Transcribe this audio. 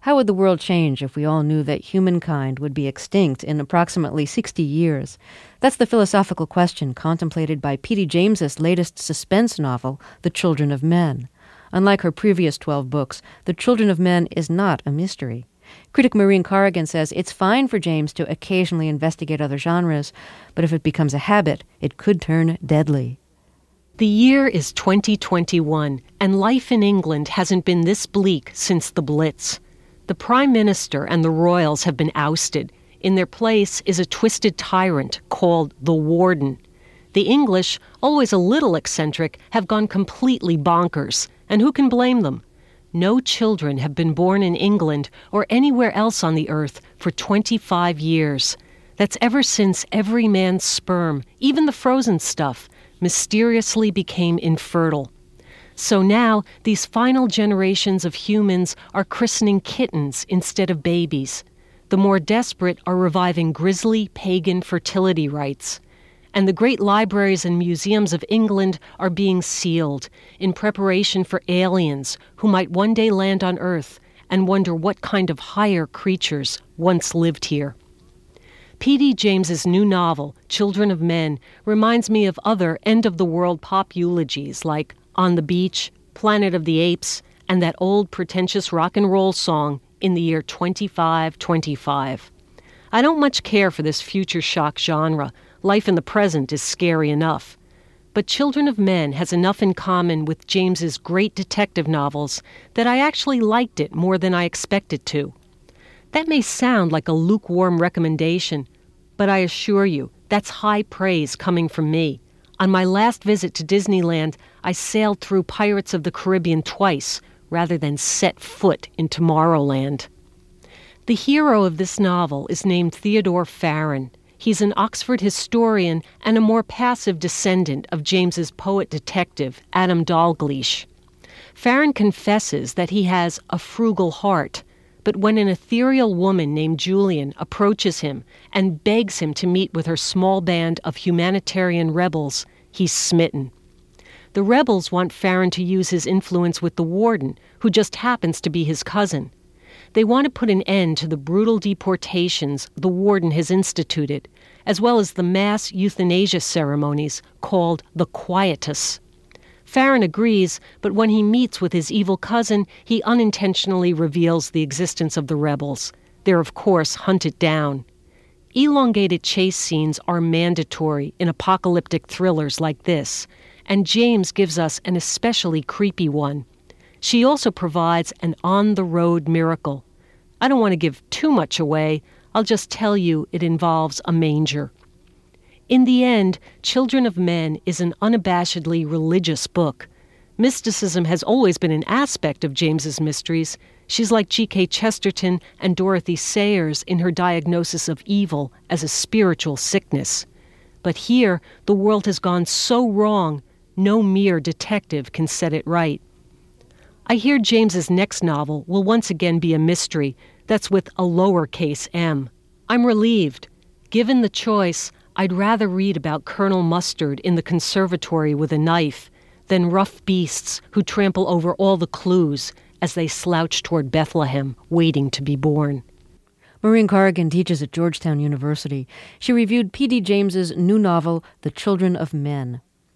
How would the world change if we all knew that humankind would be extinct in approximately 60 years? That's the philosophical question contemplated by P.D. James's latest suspense novel, The Children of Men. Unlike her previous 12 books, The Children of Men is not a mystery. Critic Maureen Corrigan says it's fine for James to occasionally investigate other genres, but if it becomes a habit, it could turn deadly. The year is 2021, and life in England hasn't been this bleak since the Blitz. The Prime Minister and the royals have been ousted. In their place is a twisted tyrant called the Warden. The English, always a little eccentric, have gone completely bonkers, and who can blame them? No children have been born in England or anywhere else on the earth for 25 years. That's ever since every man's sperm, even the frozen stuff, mysteriously became infertile. So now, these final generations of humans are christening kittens instead of babies. The more desperate are reviving grisly pagan fertility rites. And the great libraries and museums of England are being sealed in preparation for aliens who might one day land on Earth and wonder what kind of higher creatures once lived here. P.D. James's new novel, Children of Men, reminds me of other end-of-the-world pop eulogies like On the Beach, Planet of the Apes, and that old pretentious rock and roll song In the Year 2525. I don't much care for this future shock genre. Life in the present is scary enough. But Children of Men has enough in common with James's great detective novels that I actually liked it more than I expected to. That may sound like a lukewarm recommendation, but I assure you, that's high praise coming from me. On my last visit to Disneyland, I sailed through Pirates of the Caribbean twice, rather than set foot in Tomorrowland. The hero of this novel is named Theodore Farren. He's an Oxford historian and a more passive descendant of James's poet-detective, Adam Dalgliesh. Farren confesses that he has a frugal heart, but when an ethereal woman named Julian approaches him and begs him to meet with her small band of humanitarian rebels, he's smitten. The rebels want Farren to use his influence with the Warden, who just happens to be his cousin. They want to put an end to the brutal deportations the Warden has instituted, as well as the mass euthanasia ceremonies called the Quietus. Farren agrees, but when he meets with his evil cousin, he unintentionally reveals the existence of the rebels. They're, of course, hunted down. Elongated chase scenes are mandatory in apocalyptic thrillers like this, and James gives us an especially creepy one. She also provides an on-the-road miracle. I don't want to give too much away. I'll just tell you it involves a manger. In the end, Children of Men is an unabashedly religious book. Mysticism has always been an aspect of James's mysteries. She's like G.K. Chesterton and Dorothy Sayers in her diagnosis of evil as a spiritual sickness. But here, the world has gone so wrong, no mere detective can set it right. I hear James's next novel will once again be a mystery that's with a lowercase m. I'm relieved. Given the choice, I'd rather read about Colonel Mustard in the conservatory with a knife than rough beasts who trample over all the clues as they slouch toward Bethlehem, waiting to be born. Maureen Corrigan teaches at Georgetown University. She reviewed P.D. James's new novel, The Children of Men.